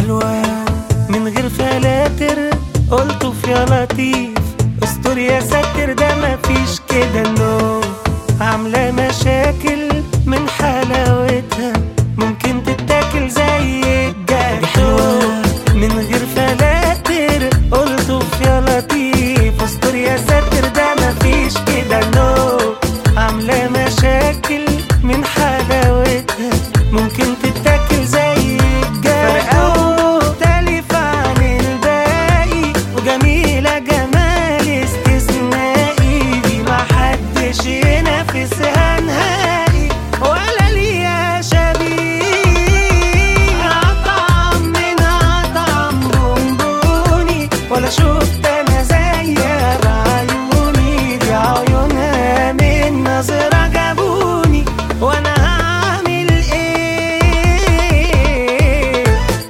حلوة من غير فلاتر، قلتف يا لطيف استر يا ساتر، ده مفيش كده نو. عاملة مشاكل من حلاوتها، ممكن تتاكل زي الجاتو. من غير فلاتر قلتف يا لطيف استر يا ساتر، ده مفيش كده نو. عاملة مشاكل من حلاوتها، ممكن تتاكل زي الجاتو. مختلفة عن الباقي وجميلة جمال استثنائي، دي محدش ينافسها نهائي ولا ليها شبيه. أطعم منها طعم بونبوني، ولا شفت أنا زيها بعيوني. دي عيونها من نظرة جابوني، وأنا هعمل إيه؟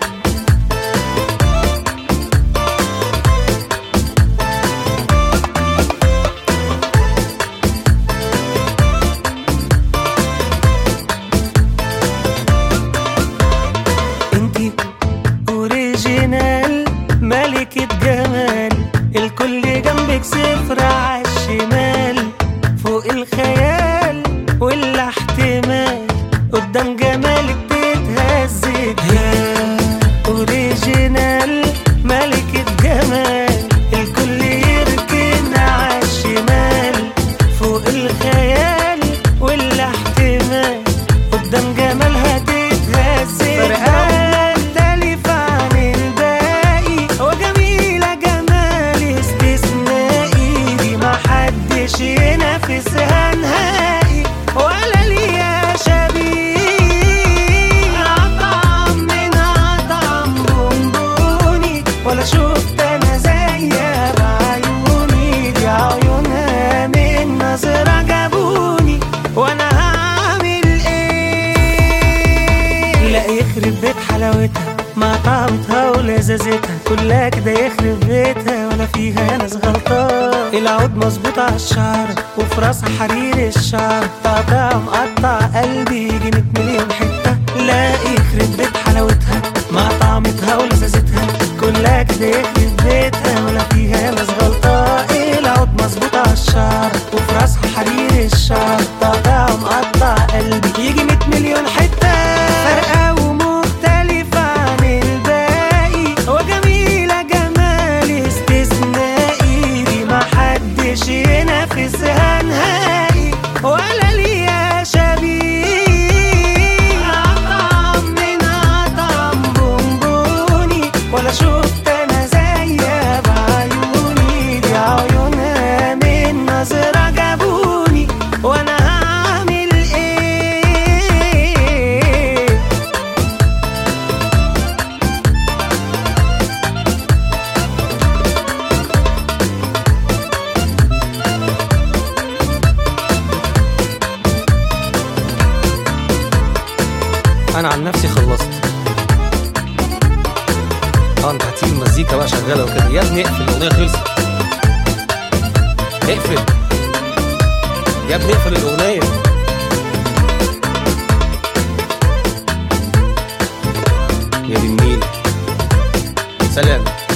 انتي اوريجينال ملكة جمال، الكل جنبك صفر عالشمال. فوق الخيال والاحتمال، قدام جمالك تتهز الجبال. اوريجينال ملكة جمال، الكل يركن عالشمال. فوق الخيال والاحتمال، قدام جمالها تتهز الجبال. مختلفة عن الباقي وجميلة جمال استثنائي، دي محدش ينافسها نهائي ولا ليها شبيه. أطعم منها طعم بونبوني، ولا شفت أنا زيها بعيوني. دي عيونها من نظرة جابوني، وأنا هعمل إيه؟ لا يخرب بيت حلاوتها مع طعمتها ولذاذتها، كلها كده يخرب بيتها ولا فيها ناس غلطان. العود مظبوط عالشعر وفي راسها حرير الشعر، تقطع مقطع قلبي يجي 100 مليون حتة. لا يخرب بيت حلاوتها مع طعمتها ولذاذتها، كلها كده يخرب بيتها ولا فيها ناس غلطان. العود مظبوط عالشعر وفي راسها حرير الشعر، تقطع مقطع قلبي يجي 100 مليون حتة. فارقة ومختلفة عن الباقي وجميلة جمال استثنائي، دي محدش ينافسها نهائي ولا ليها شبيه. أطعم منها طعم بونبوني، ولا شفت أنا زيها بعيوني. دي عيونها من نظرة جابوني، وأنا هعمل إيه؟ انا عن نفسي خلصت. انت هتسيب المزيكا بقى شغاله وكده؟ يا ابني اقفل، الاغنيه خلصت. اقفل يا ابني، اقفل الاغنيه. يا دي النيل، سلام.